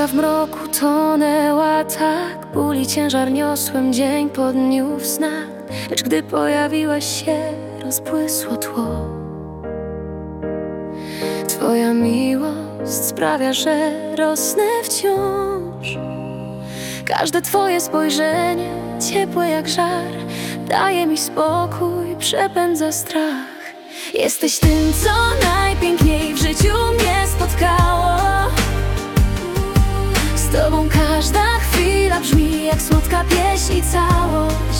Dusza w mroku tonęła tak, ból i ciężar niosłem dzień po dniu w snach. Lecz gdy pojawiłaś się, rozbłysło tło. Twoja miłość sprawia, że rosnę wciąż. Każde twoje spojrzenie, ciepłe jak żar, daje mi spokój, przepędza strach. Jesteś tym, co najpiękniej w życiu mnie spotkało. Z tobą każda chwila brzmi jak słodka pieśń i całość.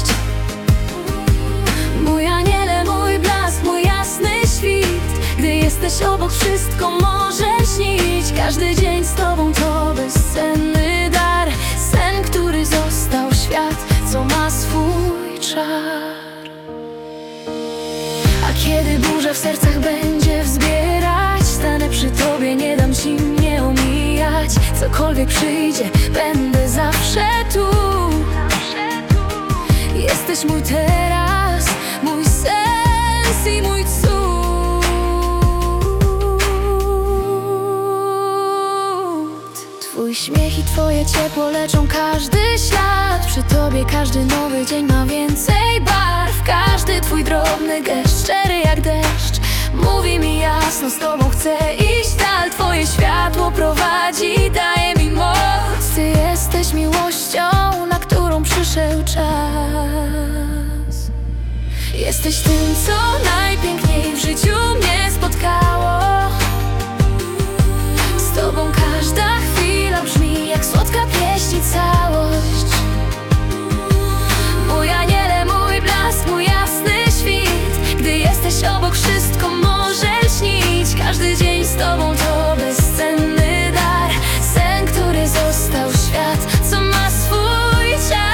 Mój aniele, mój blask, mój jasny świt. Gdy jesteś obok, wszystko może śnić. Każdy dzień z tobą to bezcenny dar. Sen, który został, świat, co ma swój czar. A kiedy burza w sercach będzie wzbierać, stanę przy tobie, nie dam ci mnie omijać. Cokolwiek przyjdzie, będę zawsze tu. Jesteś mój teraz, mój sens i mój cud. Twój śmiech i twoje ciepło leczą każdy ślad. Przy tobie każdy nowy dzień ma więcej barw. Każdy twój drobny gest, szczery jak deszcz, mówi mi jasno, z tobą chcę iść dal. Twoje światło prowadzi, daje mi moc. Ty jesteś miłością, na którą przyszedł czas. Jesteś tym, co najpiękniej w życiu mnie spotkało. Z tobą każda chwila brzmi jak słodka pieśń i całość. Mój aniele, mój blask, mój jasny świt. Gdy jesteś obok, wszystko może śnić. Każdy dzień z tobą to bezcenny dar. Sen, który został, świat, co ma swój czar.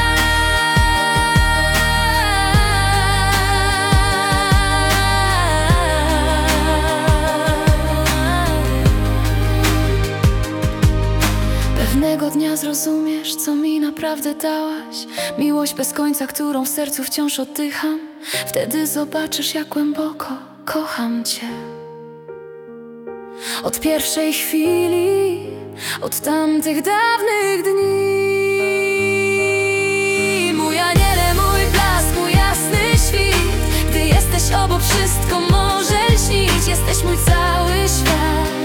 Pewnego dnia zrozumiesz, co mi naprawdę dałaś. Miłość bez końca, którą w sercu wciąż oddycham. Wtedy zobaczysz, jak głęboko kocham cię. Od pierwszej chwili, od tamtych dawnych dni. Mój aniele, mój blask, mój jasny świt. Gdy jesteś obok, wszystko może śnić. Jesteś mój cały świat.